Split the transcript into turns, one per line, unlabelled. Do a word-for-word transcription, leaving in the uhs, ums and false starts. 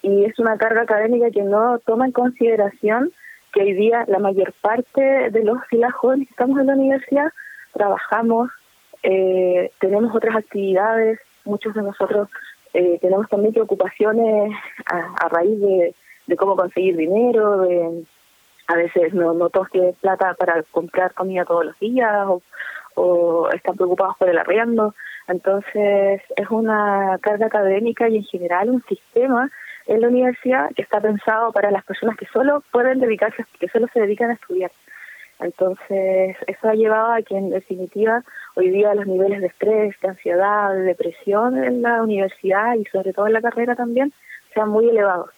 y es una carga académica que no toma en consideración que hoy día la mayor parte de los y las jóvenes que estamos en la universidad trabajamos, eh, tenemos otras actividades, muchos de nosotros eh, tenemos también preocupaciones a, a raíz de, de cómo conseguir dinero, de a veces no, no todos tienen plata para comprar comida todos los días o, o están preocupados por el arriendo. Entonces es una carga académica y en general un sistema en la universidad que está pensado para las personas que solo pueden dedicarse, que solo se dedican a estudiar. Entonces eso ha llevado a que en definitiva hoy día los niveles de estrés, de ansiedad, de depresión en la universidad y sobre todo en la carrera también sean muy elevados.